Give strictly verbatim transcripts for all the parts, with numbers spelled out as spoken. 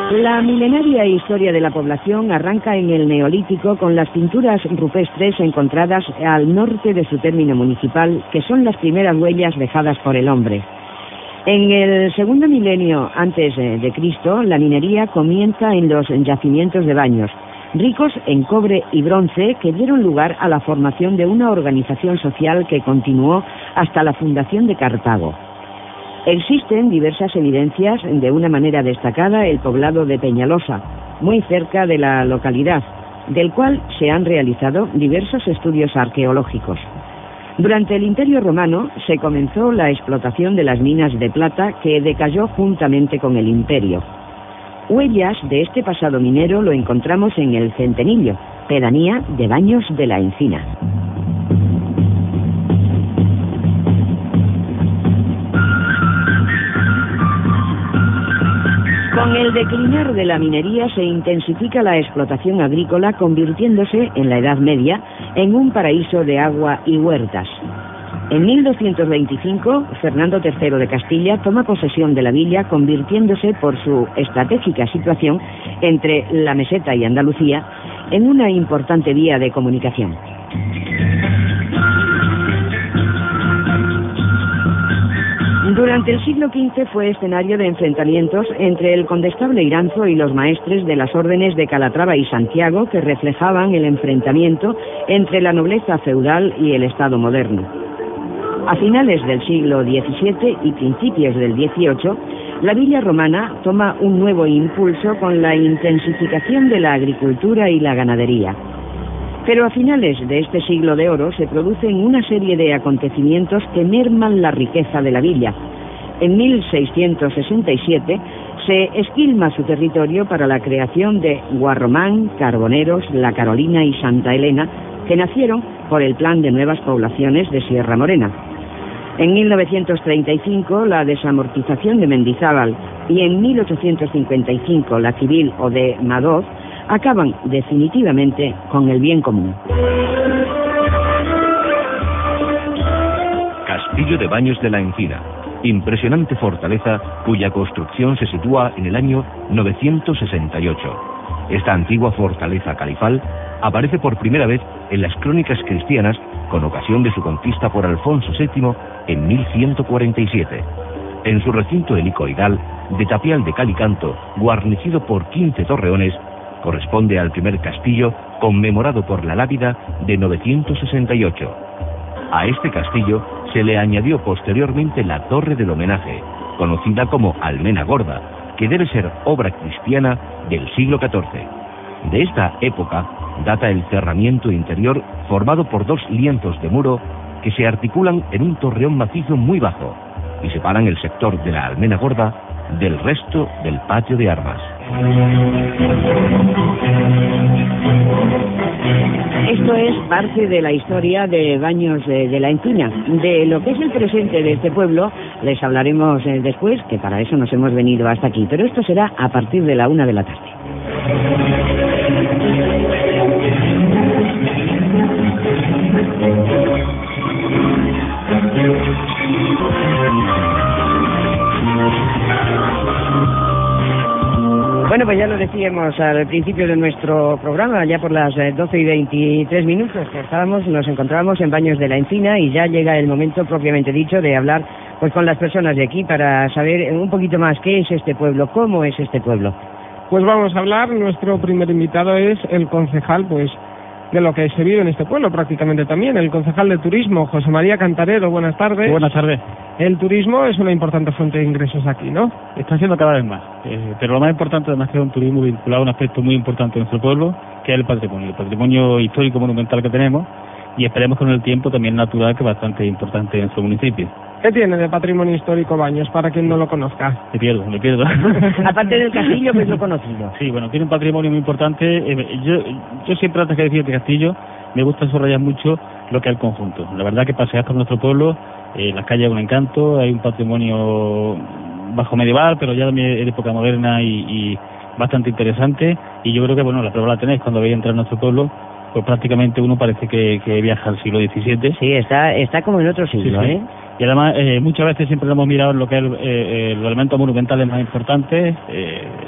La milenaria historia de la población arranca en el Neolítico con las pinturas rupestres encontradas al norte de su término municipal, que son las primeras huellas dejadas por el hombre. En el segundo milenio antes de Cristo, la minería comienza en los yacimientos de Baños, ricos en cobre y bronce, que dieron lugar a la formación de una organización social que continuó hasta la fundación de Cartago. Existen diversas evidencias, de una manera destacada el poblado de Peñalosa, muy cerca de la localidad, del cual se han realizado diversos estudios arqueológicos. Durante el Imperio Romano se comenzó la explotación de las minas de plata, que decayó juntamente con el imperio. Huellas de este pasado minero lo encontramos en el Centenillo, pedanía de Baños de la Encina. Con el declinar de la minería se intensifica la explotación agrícola, convirtiéndose en la Edad Media en un paraíso de agua y huertas. En mil doscientos veinticinco, Fernando tercero de Castilla toma posesión de la villa, convirtiéndose por su estratégica situación entre la meseta y Andalucía en una importante vía de comunicación. Durante el siglo quince fue escenario de enfrentamientos entre el condestable Iranzo y los maestres de las órdenes de Calatrava y Santiago, que reflejaban el enfrentamiento entre la nobleza feudal y el Estado moderno. A finales del siglo diecisiete y principios del dieciocho, la villa romana toma un nuevo impulso con la intensificación de la agricultura y la ganadería. Pero a finales de este siglo de oro se producen una serie de acontecimientos que merman la riqueza de la villa. En mil seiscientos sesenta y siete se esquilma su territorio para la creación de Guarromán, Carboneros, La Carolina y Santa Elena, que nacieron por el plan de nuevas poblaciones de Sierra Morena. En mil novecientos treinta y cinco la desamortización de Mendizábal y en mil ochocientos cincuenta y cinco la civil o de Madoz acaban definitivamente con el bien común. Castillo de Baños de la Encina, impresionante fortaleza cuya construcción se sitúa en el año novecientos sesenta y ocho. Esta antigua fortaleza califal aparece por primera vez en las crónicas cristianas con ocasión de su conquista por Alfonso séptimo en mil ciento cuarenta y siete. En su recinto helicoidal, de tapial de cal y canto, guarnecido por quince torreones, corresponde al primer castillo conmemorado por la lápida de novecientos sesenta y ocho. A este castillo se le añadió posteriormente la Torre del Homenaje, conocida como Almena Gorda, que debe ser obra cristiana del siglo catorce. De esta época data el cerramiento interior formado por dos lienzos de muro que se articulan en un torreón macizo muy bajo y separan el sector de la Almena Gorda del resto del patio de armas. Esto es parte de la historia de Baños de, de la Encina. De lo que es el presente de este pueblo les hablaremos eh, después, que para eso nos hemos venido hasta aquí, pero esto será a partir de la una de la tarde. Bueno, pues ya lo decíamos al principio de nuestro programa, ya por las doce y veintitrés minutos que estábamos, nos encontrábamos en Baños de la Encina y ya llega el momento propiamente dicho de hablar pues con las personas de aquí para saber un poquito más qué es este pueblo, cómo es este pueblo. Pues vamos a hablar, nuestro primer invitado es el concejal, pues, de lo que se vive en este pueblo prácticamente también, el concejal de turismo, José María Cantarero. Buenas tardes. Buenas tardes. El turismo es una importante fuente de ingresos aquí, ¿no? Está siendo cada vez más, eh, pero lo más importante además es que es un turismo vinculado a un aspecto muy importante de nuestro pueblo, que es el patrimonio, el patrimonio histórico monumental que tenemos, y esperemos con el tiempo también natural, que es bastante importante en nuestro municipio. ¿Qué tiene de patrimonio histórico Baños, para quien no lo conozca? Me pierdo, me pierdo. Aparte del castillo, que es lo conocido. Sí, bueno, tiene un patrimonio muy importante. Eh, yo, yo siempre, antes que decir este castillo, me gusta subrayar mucho lo que es el conjunto. La verdad que pasear por nuestro pueblo, eh, las calles es un encanto, hay un patrimonio bajo medieval, pero ya de época moderna y, y bastante interesante, y yo creo que, bueno, la prueba la tenéis cuando veis entrar a nuestro pueblo, pues prácticamente uno parece que, que viaja al siglo diecisiete. Sí, está está como en otro siglo, sí, sí. ¿eh? Y además, eh, muchas veces siempre lo hemos mirado en lo que es eh, eh, los elementos monumentales más importantes, eh,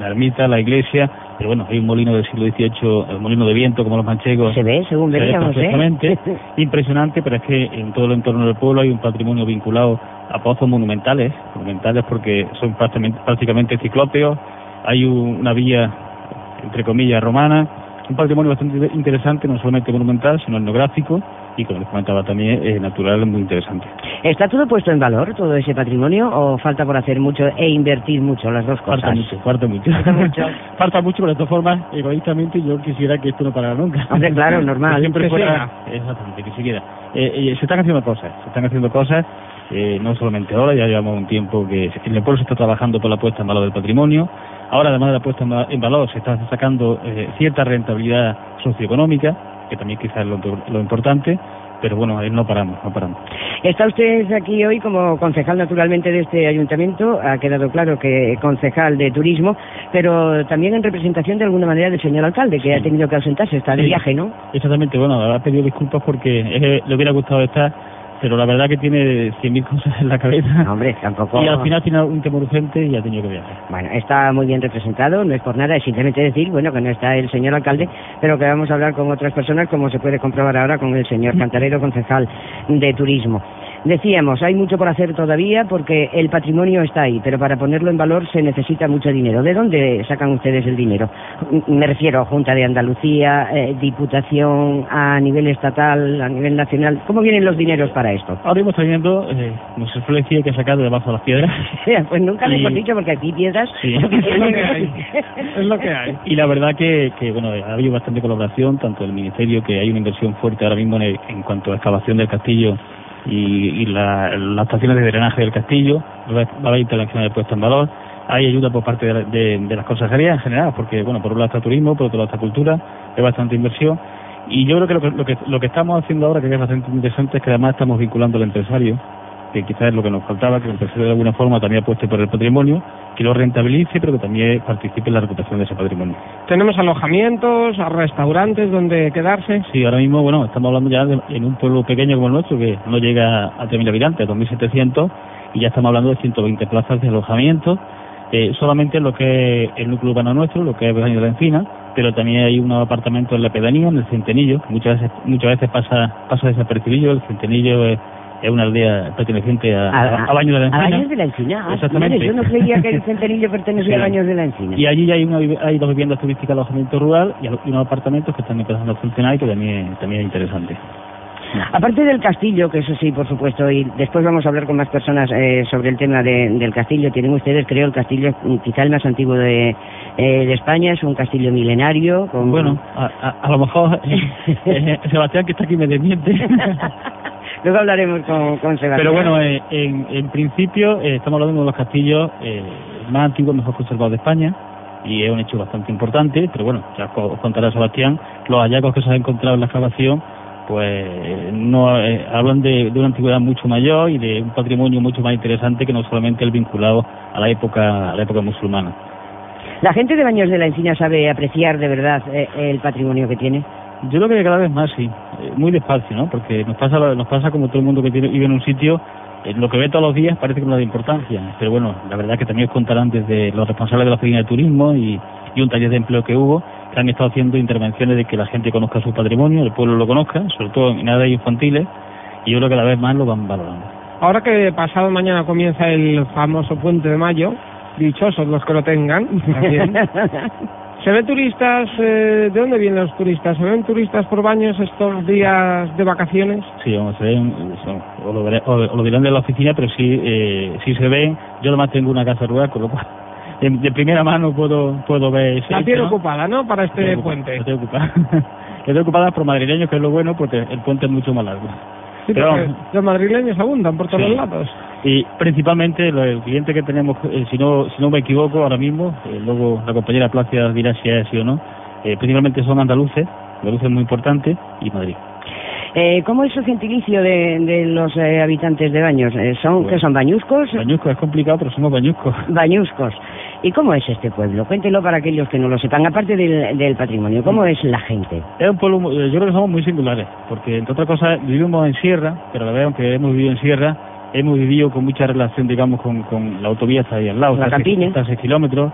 la ermita, la iglesia, pero bueno, hay un molino del siglo dieciocho, el molino de viento, como los manchegos. Se ve, según veíamos, perfectamente. ¿eh? Impresionante, pero es que en todo el entorno del pueblo hay un patrimonio vinculado a pozos monumentales, monumentales porque son prácticamente, prácticamente ciclópeos, hay un, una vía, entre comillas, romana, un patrimonio bastante interesante, no solamente monumental, sino etnográfico, y como les comentaba también, eh, natural, muy interesante. ¿Está todo puesto en valor, todo ese patrimonio, o falta por hacer mucho e invertir mucho, las dos cosas? Falta mucho, falta mucho. Falta mucho, falta mucho, pero de todas formas, egoístamente, yo quisiera que esto no parara nunca. Hombre, claro, normal. Que siempre que fuera... Exactamente, que siquiera. Eh, eh, se están haciendo cosas, se están haciendo cosas, eh, no solamente ahora, ya llevamos un tiempo que en el pueblo se está trabajando por la puesta en valor del patrimonio. Ahora, además de la puesta en valor, se está sacando eh, cierta rentabilidad socioeconómica, que también quizás es lo, lo importante, pero bueno, ahí no paramos, no paramos. Está usted aquí hoy como concejal naturalmente de este ayuntamiento, ha quedado claro que concejal de turismo, pero también en representación de alguna manera del señor alcalde, que sí. ha tenido que ausentarse, está de sí. viaje, ¿no? Exactamente, bueno, ha pedido disculpas porque eh, le hubiera gustado estar, pero la verdad que tiene cien mil cosas en la cabeza. No, hombre, tampoco... Y al final tiene un temor urgente y ha tenido que viajar. Bueno, está muy bien representado, no es por nada, es simplemente decir, bueno, que no está el señor alcalde, pero que vamos a hablar con otras personas, como se puede comprobar ahora con el señor Cantarero, concejal de turismo. Decíamos, hay mucho por hacer todavía porque el patrimonio está ahí, pero para ponerlo en valor se necesita mucho dinero. ¿De dónde sacan ustedes el dinero? Me refiero a Junta de Andalucía, eh, Diputación, a nivel estatal, a nivel nacional. ¿Cómo vienen los dineros para esto? Ahora mismo está viendo, eh, como se suele decir, que sacar debajo de las piedras. Pues nunca lo y... hemos dicho porque aquí piedras... Sí, es lo que hay. Es lo que hay. Y la verdad que, que bueno, ha habido bastante colaboración, tanto del Ministerio, que hay una inversión fuerte ahora mismo en, el, en cuanto a excavación del castillo, y, y la, las estaciones de drenaje del castillo, va a haber intervenciones de puesta en valor, hay ayuda por parte de, de, de las consejerías en general, porque bueno, por un lado está turismo, por otro lado está cultura, hay bastante inversión, y yo creo que lo que, lo que, lo que estamos haciendo ahora, que es bastante interesante, es que además estamos vinculando al empresario, que quizás es lo que nos faltaba, que el empresario de alguna forma también apueste por el patrimonio, que lo rentabilice, pero que también participe en la recuperación de ese patrimonio. ¿Tenemos alojamientos, restaurantes donde quedarse? Sí, ahora mismo, bueno, estamos hablando ya de, en un pueblo pequeño como el nuestro, que no llega a tres mil habitantes, a dos mil setecientos, y ya estamos hablando de ciento veinte plazas de alojamiento, eh, solamente en lo que es el núcleo urbano nuestro, lo que es Baños de la Encina, pero también hay unos apartamentos en la pedanía, en el Centenillo, que muchas veces, muchas veces pasa, pasa desapercibido. El Centenillo es... es una aldea perteneciente a, a, a, a Baños de la Encina. ¿A Baños de la Encina? Ah, exactamente. Mire, yo no creía que el Centenillo pertenecía sí. a Baños de la Encina. Y allí hay, una, hay dos viviendas turísticas de alojamiento rural y unos apartamentos que están empezando a funcionar y que también, también es interesante. Aparte del castillo, que eso sí, por supuesto, y después vamos a hablar con más personas eh, sobre el tema de, del castillo. Tienen ustedes, creo, el castillo quizá el más antiguo de, eh, de España, es un castillo milenario. Con... Bueno, a, a, a lo mejor eh, eh, Sebastián, que está aquí, me desmiente. Luego hablaremos con, con Sebastián. Pero bueno, eh, en, en principio eh, estamos hablando de uno de los castillos eh, más antiguos, mejor conservados de España, y es un hecho bastante importante, pero bueno, ya os contará Sebastián, los hallazgos que se han encontrado en la excavación, pues no eh, hablan de, de una antigüedad mucho mayor y de un patrimonio mucho más interesante que no solamente el vinculado a la época, a la época musulmana. ¿La gente de Baños de la Encina sabe apreciar de verdad eh, el patrimonio que tiene? Yo creo que cada vez más sí, muy despacio, ¿no? Porque nos pasa nos pasa como todo el mundo que tiene, vive en un sitio, eh, lo que ve todos los días parece que no da importancia, pero bueno, la verdad es que también os contarán desde los responsables de la Oficina de Turismo y, y un taller de empleo que hubo, que han estado haciendo intervenciones de que la gente conozca su patrimonio, el pueblo lo conozca, sobre todo en edades infantiles, y yo creo que cada vez más lo van valorando. Ahora que pasado mañana comienza el famoso Puente de Mayo, dichosos los que lo tengan, también. ¿Se ven turistas? Eh, ¿De dónde vienen los turistas? ¿Se ven turistas por Baños estos días de vacaciones? Sí, vamos, se ven, son, o, lo veré, o, o lo dirán de la oficina, pero sí, eh, sí se ven. Yo además tengo una casa rural, con lo cual de, de primera mano puedo puedo ver... La tiene ocupada, ¿no? Para este puente. Estoy ocupada. Estoy ocupada por madrileños, que es lo bueno, porque el puente es mucho más largo. Sí, pero los madrileños abundan por todos sí. los lados. Y principalmente el cliente que tenemos, eh, si no si no me equivoco ahora mismo, eh, luego la compañera Placia dirá si es así o no, eh, principalmente son andaluces, andaluces muy importantes, y Madrid. Eh, ¿Cómo es su gentilicio de, de los eh, habitantes de Baños? Eh, ¿Son bueno, que son bañuscos? Bañuscos es complicado, pero somos bañuscos. Bañuscos. ¿Y cómo es este pueblo? Cuéntelo para aquellos que no lo sepan, aparte del, del patrimonio. ¿Cómo es la gente? Es un pueblo, yo creo que somos muy singulares, porque entre otras cosas vivimos en sierra, pero la verdad, aunque hemos vivido en sierra, hemos vivido con mucha relación, digamos, con, con la autovía está ahí al lado. La campiña. Está a seis kilómetros.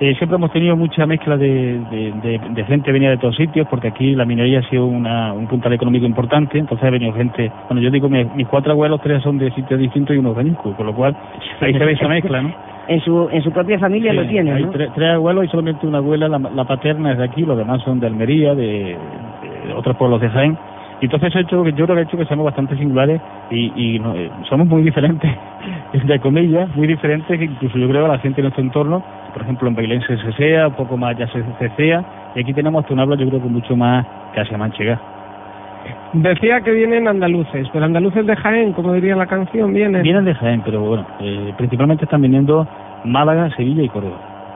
Eh, siempre hemos tenido mucha mezcla de, de, de, de gente que venía de todos sitios, porque aquí la minería ha sido una, un puntal económico importante, entonces ha venido gente, bueno, yo digo, mi, mis cuatro abuelos, tres son de sitios distintos y uno de Ñuco, con lo cual ahí se ve esa mezcla, ¿no? En su en su propia familia Sí, lo tienen, hay ¿no? tres, tres abuelos y solamente una abuela, la, la paterna es de aquí, los demás son de Almería, de, de otros pueblos de Jaén. Y entonces eso ha hecho, yo creo que ha hecho que seamos bastante singulares y, y no, eh, somos muy diferentes, entre comillas, muy diferentes, que incluso yo creo a la gente de nuestro entorno. Por ejemplo, en Bailense se sea, un poco más ya se cecea, y aquí tenemos un habla yo creo que mucho más casi manchega. Decía que vienen andaluces, pero andaluces de Jaén, como diría la canción, vienen. Vienen de Jaén, pero bueno, eh, principalmente están viniendo Málaga, Sevilla y Córdoba.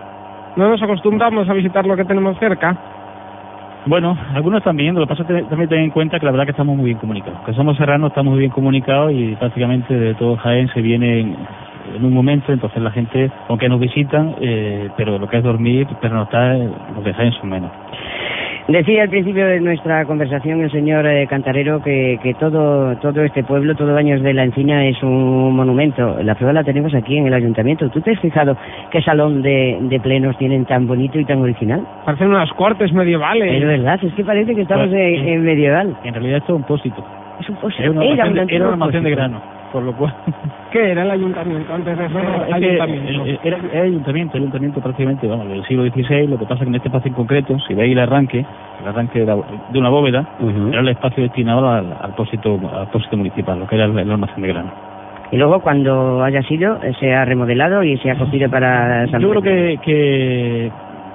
No nos acostumbramos a visitar lo que tenemos cerca. Bueno, algunos están viniendo, lo que pasa es que también ten en cuenta que la verdad que estamos muy bien comunicados. Que somos serranos, estamos muy bien comunicados y prácticamente de todo Jaén se viene en, en un momento, entonces la gente, aunque nos visitan, eh, pero lo que es dormir, pernoctar, los de Jaén son menos. Decía al principio de nuestra conversación el señor eh, Cantarero que, que todo todo este pueblo, todo Baños de la Encina es un monumento. La prueba la tenemos aquí en el ayuntamiento. ¿Tú te has fijado qué salón de, de plenos tienen tan bonito y tan original? Parecen unas cortes medievales. Es verdad, es que parece que estamos Pues, en, en medieval. En realidad esto es un pósito. Es un pósito. Era una Era almacén un de, antiguo era una almacén de pósito. grano, por lo cual... ¿Qué era el ayuntamiento antes de ser Es que ayuntamiento? el- era, era ayuntamiento, era ayuntamiento prácticamente, vamos, del siglo dieciséis. Lo que pasa es que en este espacio en concreto, si veis el arranque, el arranque de, la- de una bóveda, Ujú. era el espacio destinado al, al pósito, al pósito municipal, lo que era el, el almacén de grano. Y luego cuando haya sido, eh, se ha remodelado y se ha cogido para San Yo creo Pedro. que, que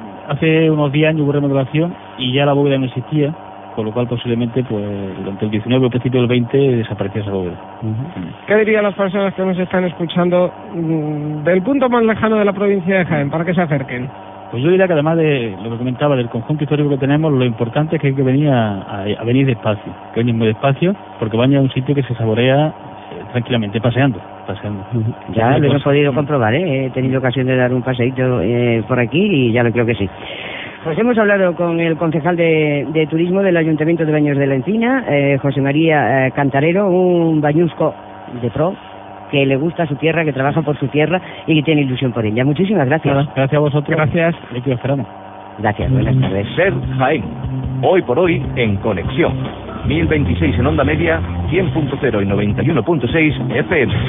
hace unos diez años hubo remodelación y ya la bóveda no existía, con lo cual posiblemente pues durante el diecinueve o el principio del veinte desapareció esa bóveda. ¿Qué dirían las personas que nos están escuchando mm, del punto más lejano de la provincia de Jaén, para que se acerquen? Pues yo diría que además de lo que comentaba del conjunto histórico que tenemos, lo importante es que hay que venir a, a, a venir despacio, que venir muy despacio, porque Baños es un sitio que se saborea eh, tranquilamente, paseando, paseando. Ya lo hemos Pues, podido comprobar, ¿eh? He tenido ocasión de dar un paseíto eh, por aquí y ya lo creo que sí. Pues hemos hablado con el concejal de, de turismo del Ayuntamiento de Baños de la Encina, eh, José María eh, Cantarero, un bañusco de pro, que le gusta su tierra, que trabaja por su tierra y que tiene ilusión por ella. Muchísimas gracias. Nada, gracias a vosotros. Gracias. Y aquí os esperamos. Gracias, buenas tardes. Ser Jaén. Hoy por hoy en Conexión. mil veintiséis en onda media, cien punto cero y noventa y uno punto seis F M.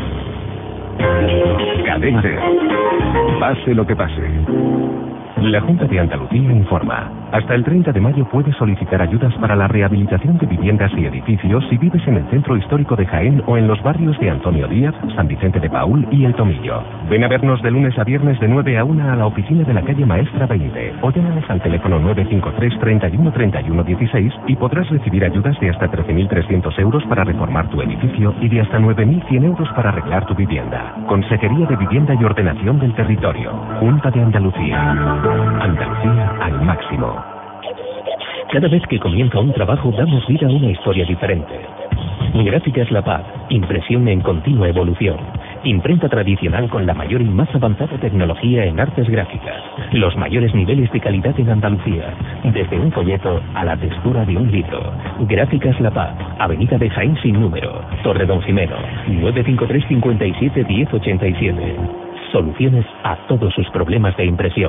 Cadena Ser. Pase lo que pase. La Junta de Andalucía informa. Hasta el treinta de mayo puedes solicitar ayudas para la rehabilitación de viviendas y edificios si vives en el centro histórico de Jaén o en los barrios de Antonio Díaz, San Vicente de Paúl y El Tomillo. Ven a vernos de lunes a viernes de nueve a una a la oficina de la calle Maestra veinte o llámanos al teléfono nueve cinco tres, treinta y uno, treinta y uno, dieciséis y podrás recibir ayudas de hasta trece mil trescientos euros para reformar tu edificio y de hasta nueve mil cien euros para arreglar tu vivienda. Consejería de Vivienda y Ordenación del Territorio. Junta de Andalucía. Andalucía al máximo. Cada vez que comienza un trabajo damos vida a una historia diferente. Gráficas La Paz, impresión en continua evolución. Imprenta tradicional con la mayor y más avanzada tecnología en artes gráficas. Los mayores niveles de calidad en Andalucía. Desde un folleto a la textura de un libro. Gráficas La Paz, Avenida de Jaén sin número. Torre Don Jimeno, nueve cinco tres, cincuenta y siete, diez ochenta y siete. Soluciones a todos sus problemas de impresión.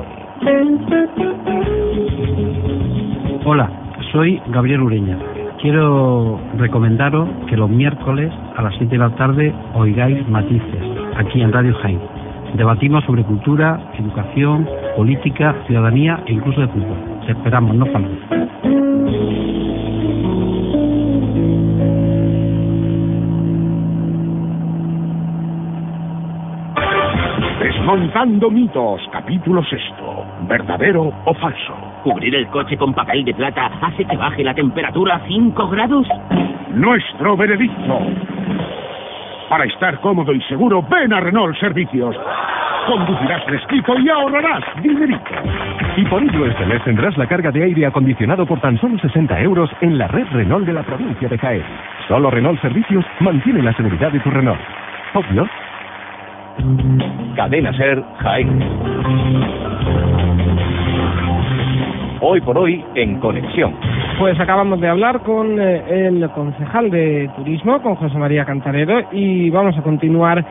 Hola, soy Gabriel Ureña. Quiero recomendaros que los miércoles a las siete de la tarde oigáis Matices, aquí en Radio Jaén. Debatimos sobre cultura, educación, política, ciudadanía e incluso de fútbol. Te esperamos, no faltes. Desmontando mitos, capítulo sexto. ¿Verdadero o falso? ¿Cubrir el coche con papel de plata hace que baje la temperatura a cinco grados? Nuestro veredicto. Para estar cómodo y seguro, ven a Renault Servicios. Conducirás fresquito y ahorrarás dinerito. Y por ello este mes tendrás la carga de aire acondicionado por tan solo sesenta euros en la red Renault de la provincia de Jaén. Solo Renault Servicios mantiene la seguridad de tu Renault. ¿Obvio? Cadena Ser Jaén. Hoy por hoy en Conexión. Pues acabamos de hablar con eh, el concejal de turismo, con José María Cantarero, y vamos a continuar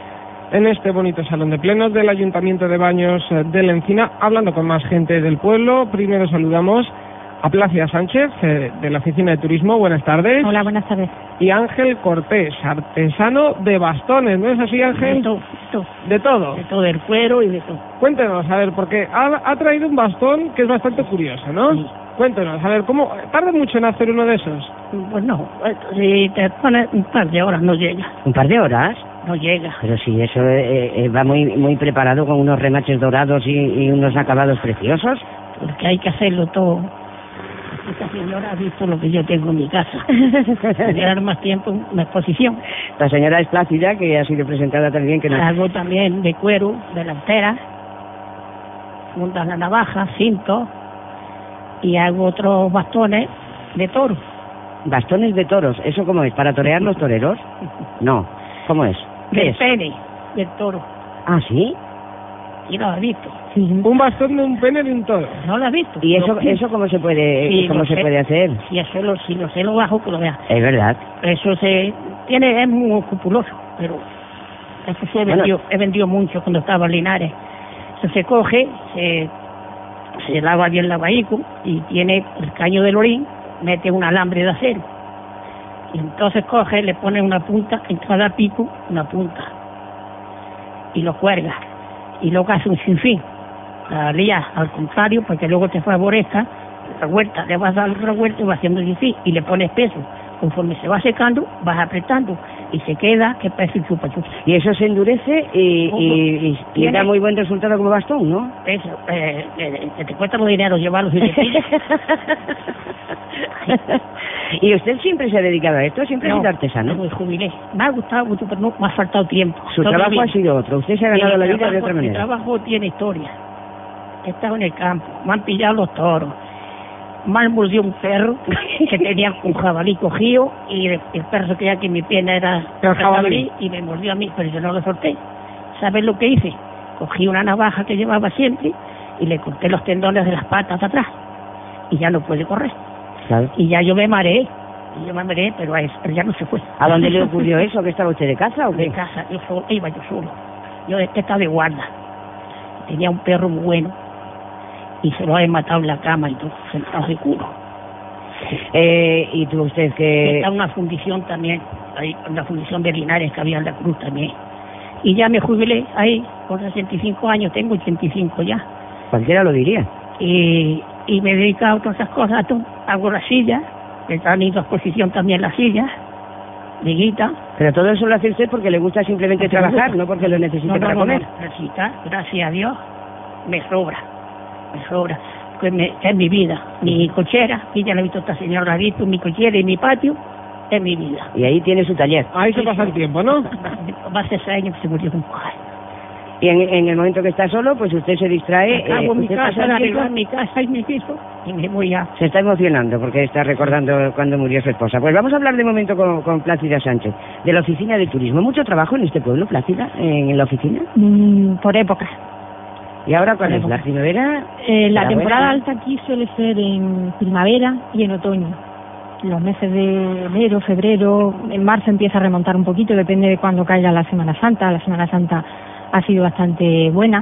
en este bonito salón de plenos del Ayuntamiento de Baños de la Encina, hablando con más gente del pueblo. Primero saludamos a Plácida Sánchez, eh, de la Oficina de Turismo. Buenas tardes. Hola, buenas tardes. Y Ángel Cortés, artesano de bastones, ¿no es así, Ángel? De todo, de todo. De todo. De todo, del cuero y de todo. Cuéntenos, a ver, porque ha, ha traído un bastón que es bastante curioso, ¿no? Sí. Cuéntenos, a ver, ¿cómo tarda mucho en hacer uno de esos? Pues no, si te pones un par de horas no llega. ¿Un par de horas? No llega. Pero sí, eso eh, eh, va muy muy preparado con unos remaches dorados y, y unos acabados preciosos. Porque hay que hacerlo todo. Esta señora ha visto lo que yo tengo en mi casa. Quedar más tiempo en la exposición. La señora es Plácida, que ha sido presentada también. Que no... Hago también de cuero, delantera, fundas la navaja, cinto, y hago otros bastones de toro. ¿Bastones de toros? ¿Eso cómo es? ¿Para torear los toreros? No. ¿Cómo es? ¿Qué Del es? pene, del toro. ¿Ah, sí? ¿Y lo has visto? Sí. Un bastón de un pene de un toro. ¿No lo has visto? ¿Y eso Lo- eso cómo se puede Sí, cómo lo se sé. puede hacer? Si eso lo, si lo sé lo bajo, que lo veas. Es verdad. Eso se tiene, es muy escrupuloso, pero eso sí he Bueno. vendido, he vendido mucho cuando estaba en Linares. Eso se coge, se, se lava bien la vehículo y tiene el caño del orín, mete un alambre de acero. Y entonces coge, le pone una punta, en cada pico, una punta. Y lo cuelga. Y luego hace un sinfín. La lía al contrario, porque luego te favorezca, la vuelta, le vas dando la vuelta y vas haciendo un sinfín. Y le pones peso. Conforme se va secando, vas apretando. Y se queda, que parece un chupa chupa. Y eso se endurece y, y, y- y Tiene- da muy buen resultado como bastón, ¿no? Eso, eh, eh, que te cuesta los dineros llevarlos y te pillas. ¿Y usted siempre se ha dedicado a esto? ¿Siempre ha No, sido artesano? me jubilé. Me ha gustado mucho, pero no, me ha faltado tiempo. Su Toda trabajo mi ha vida. sido otro. Usted se ha ganado Mi la vida de trabajo- otra Mi manera. trabajo tiene historia. He estado en el campo, me han pillado los toros, me han mordido un perro que tenía un jabalí cogido y el, el perro se creía que mi pierna era El jabalí. y me mordió a mí, pero yo no lo solté. ¿Sabes lo que hice? Cogí una navaja que llevaba siempre y le corté los tendones de las patas de atrás y ya no puede correr. Claro. Y ya yo me mareé, y yo me mareé, pero a él, él ya no se fue. ¿A dónde le ocurrió eso? ¿Que estaba usted de casa o De qué? casa, yo solo, iba yo solo. Yo estaba de guarda. Tenía un perro muy bueno y se lo había matado en la cama y todo, sentado de culo. Eh, ¿Y tú usted que Está una fundición también, ahí, una fundición de Linares que había en la cruz también. Y ya me jubilé ahí, con sesenta y cinco años, tengo ochenta y cinco ya. cualquiera lo diría? Y, y me he dedicado a todas esas cosas, a todo. Hago las sillas, me han ido a exposición también las sillas, liguita. Pero todo eso lo hace usted porque le gusta simplemente Porque me trabajar, gusta. no porque lo necesite No, no, para no, comer. no, necesita, gracias a Dios, me sobra, me sobra, que me- es mi vida, mi cochera, y ya la he visto esta señora, la ha visto, mi cochera y mi patio, es mi vida. Y ahí tiene su taller. Ahí se pasa el tiempo, ¿no? Va a ser seis años que se murió mi mujer. Y en, en el momento que está solo, pues usted se distrae. Acabo eh, en mi usted casa, pasa en el arreglar tiempo- mi casa y mi piso, y me voy a... Se está emocionando porque está recordando cuando murió su esposa. Pues vamos a hablar de momento con, con Plácida Sánchez, de la Oficina de Turismo. ¿Mucho trabajo en este pueblo, Plácida, en, en la oficina? Mm, por época. ¿Y ahora cuál Por es? ¿La época. primavera? Eh, la ¿La temporada buena? alta aquí suele ser en primavera y en otoño. Los meses de enero, febrero, en marzo empieza a remontar un poquito, depende de cuándo caiga la Semana Santa. La Semana Santa ha sido bastante buena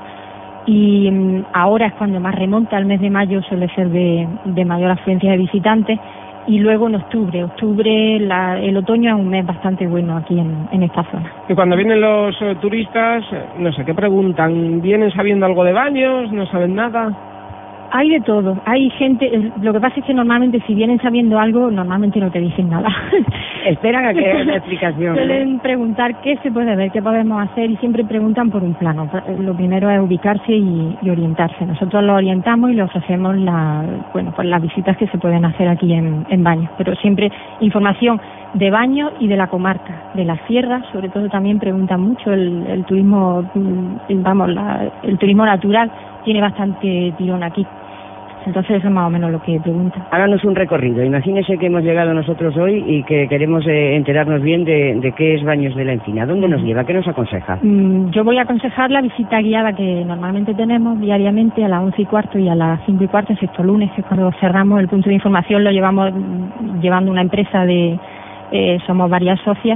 y mm, ahora es cuando más remonta. El mes de mayo suele ser de, de mayor afluencia de visitantes y luego en octubre. Octubre, la- el otoño es un mes bastante bueno aquí en, en esta zona. Y cuando vienen los eh, turistas, eh, no sé, ¿qué preguntan? ¿Vienen sabiendo algo de baños? ¿No saben nada? Hay de todo, hay gente, eh, lo que pasa es que normalmente si vienen sabiendo algo, normalmente no te dicen nada. Esperan a que haya una explicación. Suelen preguntar qué se puede ver, qué podemos hacer y siempre preguntan por un plano. Lo primero es ubicarse y, y orientarse. Nosotros lo orientamos y le ofrecemos la, bueno, pues las visitas que se pueden hacer aquí en, en Baños, pero siempre información de Baños y de la comarca, de las sierras, sobre todo también preguntan mucho el, el turismo, mm, vamos, la- el turismo natural tiene bastante tirón aquí. Entonces eso es más o menos lo que pregunta. Háganos un recorrido. Imagínese que hemos llegado nosotros hoy y que queremos eh, enterarnos bien de, de qué es Baños de la Encina. ¿Dónde nos lleva? ¿Qué nos aconseja? Mm, Yo voy a aconsejar la visita guiada que normalmente tenemos diariamente a las once y cuarto y a las cinco y cuarto, excepto lunes, que es cuando cerramos el punto de información, lo llevamos mm, llevando una empresa de, eh, somos varias socias,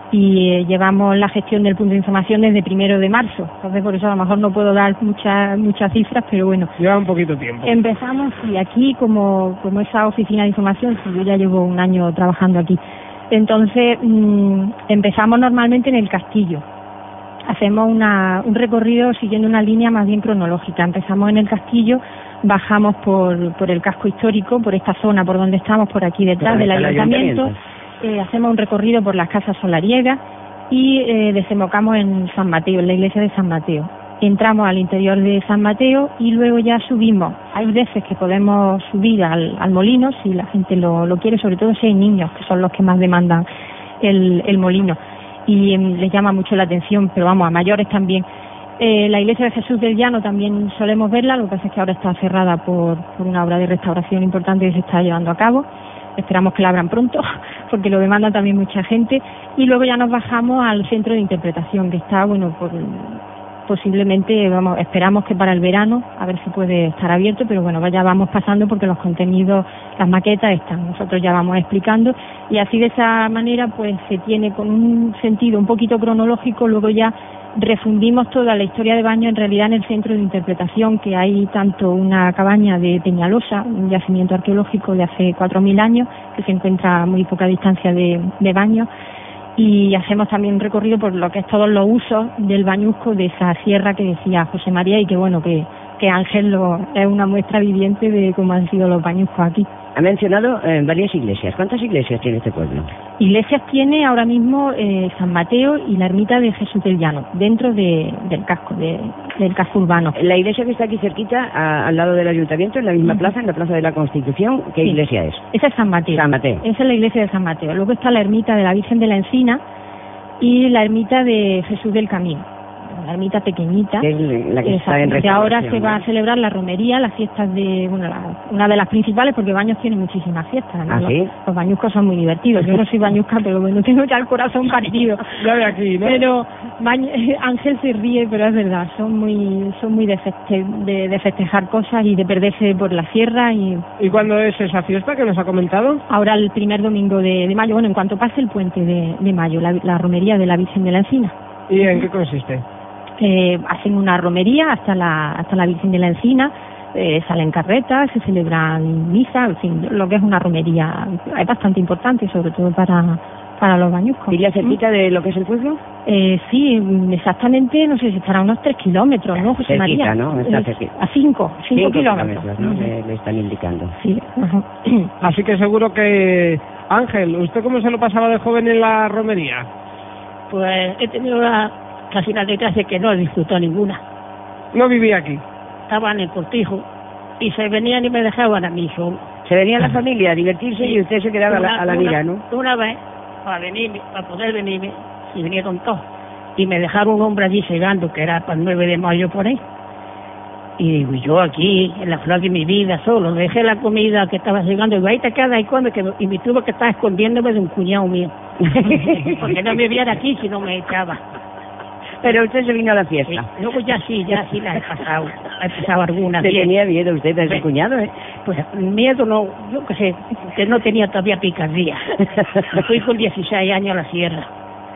y eh, llevamos la gestión del punto de información desde primero de marzo. Entonces, por eso a lo mejor no puedo dar muchas muchas cifras, pero bueno. Lleva un poquito tiempo. Empezamos, y aquí, como, como esa oficina de información, yo ya llevo un año trabajando aquí. Entonces, mmm, empezamos normalmente en el castillo. Hacemos una, un recorrido siguiendo una línea más bien cronológica. Empezamos en el castillo, bajamos por, por el casco histórico, por esta zona por donde estamos, por aquí detrás del ayuntamiento. Eh, hacemos un recorrido por las casas solariegas y eh, desembocamos en San Mateo, en la iglesia de San Mateo. Entramos al interior de San Mateo y luego ya subimos. Hay veces que podemos subir al, al molino si la gente lo, lo quiere, sobre todo si hay niños, que son los que más demandan el, el molino. Y eh, les llama mucho la atención, pero vamos, a mayores también. Eh, la iglesia de Jesús del Llano también solemos verla, lo que pasa es que ahora está cerrada por, por una obra de restauración importante que se está llevando a cabo. Esperamos que la abran pronto, porque lo demanda también mucha gente. Y luego ya nos bajamos al centro de interpretación, que está, bueno, por, posiblemente, vamos, esperamos que para el verano, a ver si puede estar abierto, pero bueno, ya vamos pasando porque los contenidos, las maquetas están, nosotros ya vamos explicando, y así de esa manera pues se tiene con un sentido un poquito cronológico, luego ya refundimos toda la historia de Baños en realidad en el centro de interpretación, que hay tanto una cabaña de Peñalosa, un yacimiento arqueológico de hace cuatro mil años, que se encuentra a muy poca distancia de, de Baños, y hacemos también un recorrido por lo que es todos los usos del bañusco, de esa sierra que decía José María, y que bueno, que, que Ángel lo, es una muestra viviente de cómo han sido los bañuscos aquí. Ha mencionado eh, varias iglesias. ¿Cuántas iglesias tiene este pueblo? Iglesias tiene ahora mismo eh, San Mateo y la ermita de Jesús del Llano, dentro de, del casco, de, del casco urbano. La iglesia que está aquí cerquita, a, al lado del ayuntamiento, en la misma uh-huh. plaza, en la plaza de la Constitución, ¿qué sí. iglesia es? Esa es San Mateo. San Mateo. Esa es la iglesia de San Mateo. Luego está la ermita de la Virgen de la Encina y la ermita de Jesús del Camino. La ermita pequeñita, que es la que está en que ahora se va a celebrar la romería, las fiestas de, bueno, la, una de las principales, porque Baños tiene muchísimas fiestas, ¿no? ¿Ah, sí? los, los bañuscos son muy divertidos. Yo no soy bañusca, pero bueno, tengo ya el corazón partido. Ya de aquí, ¿no? Pero Baño, Ángel se ríe, pero es verdad, son muy son muy de, feste, de, de festejar cosas y de perderse por la sierra. ¿Y ¿Y cuándo es esa fiesta que nos ha comentado? Ahora el primer domingo de, de mayo, bueno, en cuanto pase el puente de, de mayo, la, la romería de la Virgen de la Encina. ¿Y en qué consiste? Eh, hacen una romería hasta la hasta la Virgen de la Encina, eh, salen carretas, se celebran misas, en fin, lo que es una romería es bastante importante, sobre todo para para los bañuscos. ¿Iría cerquita de lo que es el pueblo? Eh, sí, exactamente, no sé si estará a unos tres kilómetros, ¿no, José cerquita, María? ¿no? Está cerquita. A cinco, cinco, cinco kilómetros. kilómetros, ¿no? Le, le están indicando. Sí. Así que seguro que, Ángel, ¿usted cómo se lo pasaba de joven en la romería? Pues he tenido la casi la desgracia que no he disfrutado ninguna. ¿No vivía aquí? Estaba en el cortijo y se venían y me dejaban a mí solo. Se venía la familia a divertirse sí. Y usted se quedaba una, a la, a la una, mira, ¿no? Una vez, para venirme, para poder venirme, y vinieron todos. Y me dejaron un hombre allí segando, que era para el nueve de mayo por ahí. Y digo, yo aquí, en la flor de mi vida, solo, dejé la comida que estaba segando, y digo, ahí te quedas y come, que, y me tuve que estar escondiéndome de un cuñado mío. Porque no me viera aquí si no me echaba. Pero usted se vino a la fiesta. Sí. Luego ya sí, ya sí la he pasado. He pasado algunas. ¿Le tenía miedo usted a ese sí. cuñado, eh? Pues miedo no, yo qué sé, que no tenía todavía picardía. Me fui con dieciséis años a la sierra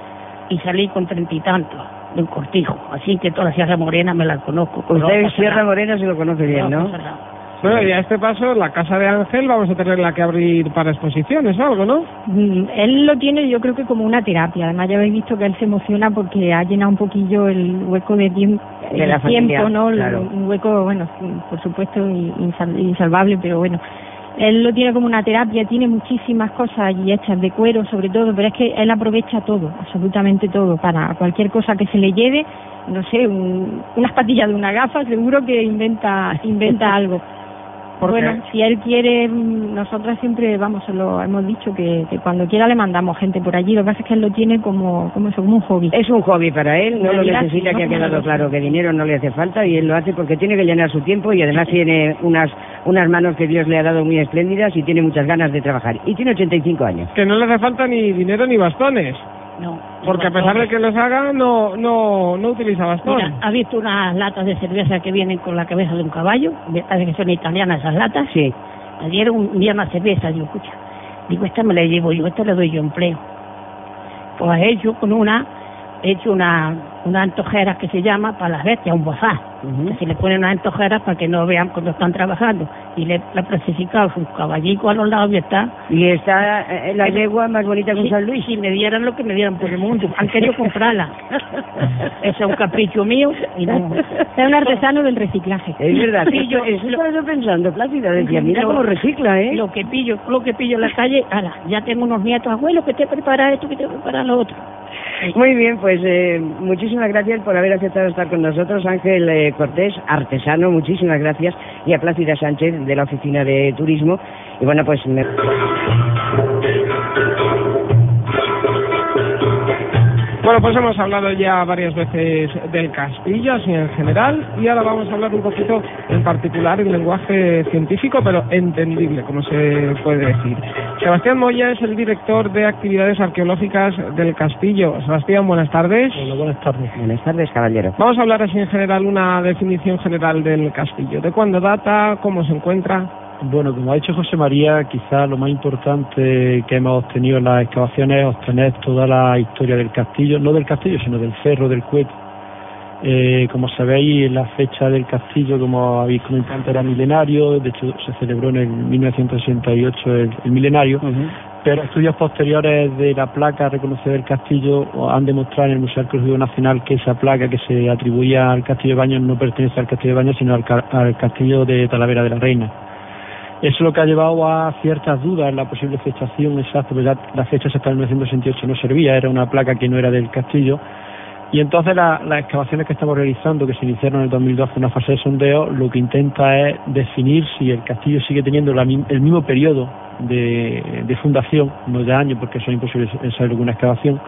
y salí con treinta y tantos de un cortijo. Así que toda la Sierra Morena me la conozco. Usted en Sierra Morena se lo conoce bien, ¿no? Bueno, y a este paso, la casa de Ángel vamos a tenerla que abrir para exposiciones o algo, ¿no? Mm, él lo tiene yo creo que como una terapia. Además ya habéis visto que él se emociona porque ha llenado un poquillo el hueco de tiempo, de el la tiempo, familia, ¿no? Claro. Un hueco, bueno, por supuesto insal, insalvable, pero bueno. Él lo tiene como una terapia, tiene muchísimas cosas allí hechas de cuero sobre todo, pero es que él aprovecha todo, absolutamente todo, para cualquier cosa que se le lleve, no sé, un, unas patillas de una gafa, seguro que inventa inventa algo. Bueno, si él quiere, nosotras siempre, vamos, se lo hemos dicho que, que cuando quiera le mandamos gente por allí. Lo que pasa es que él lo tiene como, como, eso, como un hobby. Es un hobby para él, no lo necesita, ¿no? Que ha quedado claro que dinero no le hace falta y él lo hace porque tiene que llenar su tiempo y además tiene unas unas manos que Dios le ha dado muy espléndidas y tiene muchas ganas de trabajar. Y tiene ochenta y cinco años. Que no le hace falta ni dinero ni bastones. No. Porque a pesar de que los haga, no no no utiliza bastón. Mira, ¿ha visto unas latas de cerveza que vienen con la cabeza de un caballo? Parece que son italianas esas latas. Sí. Me dieron un día una cerveza, digo, escucha, digo, esta me la llevo yo, esta le doy yo empleo. pues he hecho con una, he hecho una, una antojera que se llama para las bestias, un bozal. Uh-huh. Se le ponen unas antojeras para que no vean cuando están trabajando. Y le, le he clasificado su caballico a los lados y está. ¿Y está eh, la yegua más bonita que un San Luis? Si me dieran lo que me dieran por el mundo, han querido comprarla. Ese es un capricho mío. Y no. Es un artesano del reciclaje. Es verdad. Pillo, eso estaba yo pensando, Plácida, decía, mira lo, cómo recicla, ¿eh? Lo que pillo, lo que pillo en la calle, ala, ya tengo unos nietos, abuelos, que te prepara esto, que te prepara lo otro. Muy bien, pues eh, muchísimas gracias por haber aceptado estar con nosotros, Ángel eh, Cortés, artesano, muchísimas gracias, y a Plácida Sánchez de la Oficina de Turismo. Y bueno, pues me... Bueno, pues hemos hablado ya varias veces del castillo, así en general, y ahora vamos a hablar un poquito en particular en lenguaje científico, pero entendible, como se puede decir. Sebastián Moya es el director de actividades arqueológicas del castillo. Sebastián, buenas tardes. Hola, buenas tardes. Buenas tardes, caballero. Vamos a hablar así en general, una definición general del castillo. ¿De cuándo data? ¿Cómo se encuentra? Bueno, como ha dicho José María, quizás lo más importante que hemos obtenido en las excavaciones es obtener toda la historia del castillo, no del castillo, sino del cerro del Cueto. Eh, como sabéis, la fecha del castillo, como habéis comentado, era milenario, de hecho se celebró en el mil novecientos sesenta y ocho el, el milenario, uh-huh. Pero estudios posteriores de la placa reconocida del castillo han demostrado en el Museo Arqueológico Nacional que esa placa que se atribuía al castillo de Baños no pertenece al castillo de Baños, sino al, al castillo de Talavera de la Reina. Eso es lo que ha llevado a ciertas dudas en la posible fechación exacta, porque la fecha exacta del mil novecientos sesenta y ocho no servía, era una placa que no era del castillo. Y entonces la, las excavaciones que estamos realizando, que se iniciaron en el dos mil doce, una fase de sondeo, lo que intenta es definir si el castillo sigue teniendo la, el mismo periodo de, de fundación, no de años, porque eso es imposible saberlo con una excavación,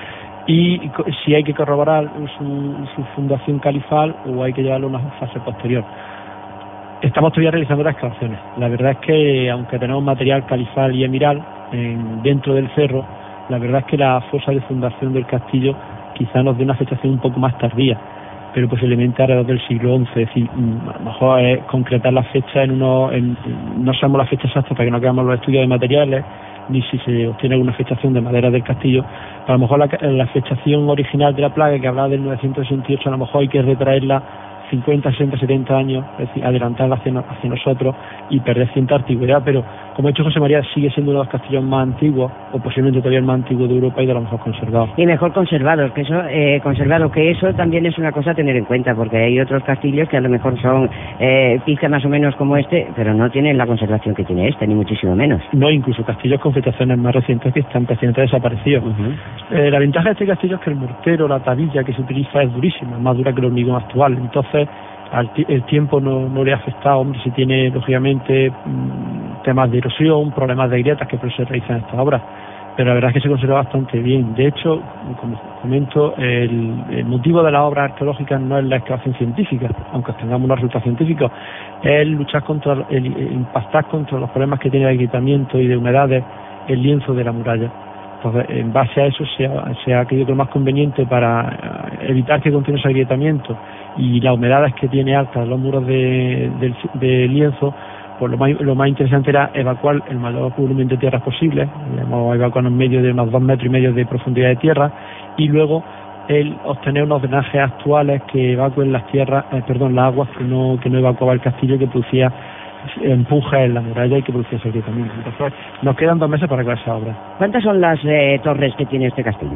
y si hay que corroborar su, su fundación califal o hay que llevarlo a una fase posterior. Estamos todavía realizando las excavaciones. La verdad es que, aunque tenemos material califal y emiral en, dentro del cerro, la verdad es que la fosa de fundación del castillo quizá nos dé una fechación un poco más tardía, pero posiblemente alrededor del siglo once. Es decir, a lo mejor es concretar la fecha en uno, en, no sabemos la fecha exacta para que no quedamos los estudios de materiales, ni si se obtiene alguna fechación de madera del castillo. A lo mejor la, la fechación original de la placa, que hablaba del mil novecientos sesenta y ocho, a lo mejor hay que retraerla cincuenta, sesenta, setenta años, es decir, adelantarla hacia, hacia nosotros y perder cierta antigüedad, pero como ha dicho José María, sigue siendo uno de los castillos más antiguos, o posiblemente todavía el más antiguo de Europa y de los mejor conservados. Y mejor conservados, que eso, eh, conservado, que eso también es una cosa a tener en cuenta, porque hay otros castillos que a lo mejor son eh, pizca más o menos como este, pero no tienen la conservación que tiene este, ni muchísimo menos. No, incluso castillos con fechaciones más recientes que están prácticamente desaparecidos. Uh-huh. Eh, la ventaja de este castillo es que el mortero, la tabilla que se utiliza es durísima, más dura que el hormigón actual, entonces Al t- el tiempo no, no le ha afectado. Hombre, si tiene lógicamente mmm, temas de erosión, problemas de grietas, que por eso se realizan estas obras, pero la verdad es que se conserva bastante bien. De hecho, como comento, el, el motivo de las obras arqueológicas no es la excavación científica, aunque tengamos unos resultados científicos, es luchar contra, el, el impactar contra los problemas que tiene de agrietamiento y de humedades el lienzo de la muralla. Entonces, en base a eso se ha, se ha creído que lo más conveniente para evitar que continúe ese agrietamiento y las humedades que tiene altas los muros de, de, de lienzo, pues lo más, lo más interesante era evacuar el mayor volumen de tierras posible, digamos, evacuar en medio de unos dos metros y medio de profundidad de tierra, y luego el obtener unos drenajes actuales que evacúen las tierras, eh, perdón, las aguas que no, que no evacuaba el castillo, que producía empuje en la muralla y que producía ese agrietamiento. Entonces, nos quedan dos meses para acabar esa obra. ¿Cuántas son las eh, torres que tiene este castillo?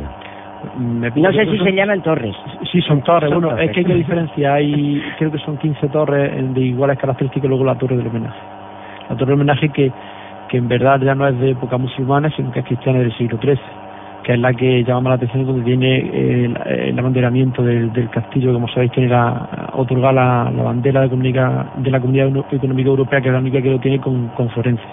No sé si son... se llaman torres. Sí, son torres. Son bueno, torres. Es que hay que diferenciar. Hay, creo que son quince torres de iguales características y luego la torre del homenaje. La torre del homenaje que, que en verdad ya no es de época musulmana, sino que es cristiana del siglo trece, que es la que llama la atención donde tiene el, el abanderamiento del, del castillo, como sabéis, tiene la, otorgar la, la bandera de, comunica, de la Comunidad Económica Europea, que es la única que lo tiene con, con Florencia.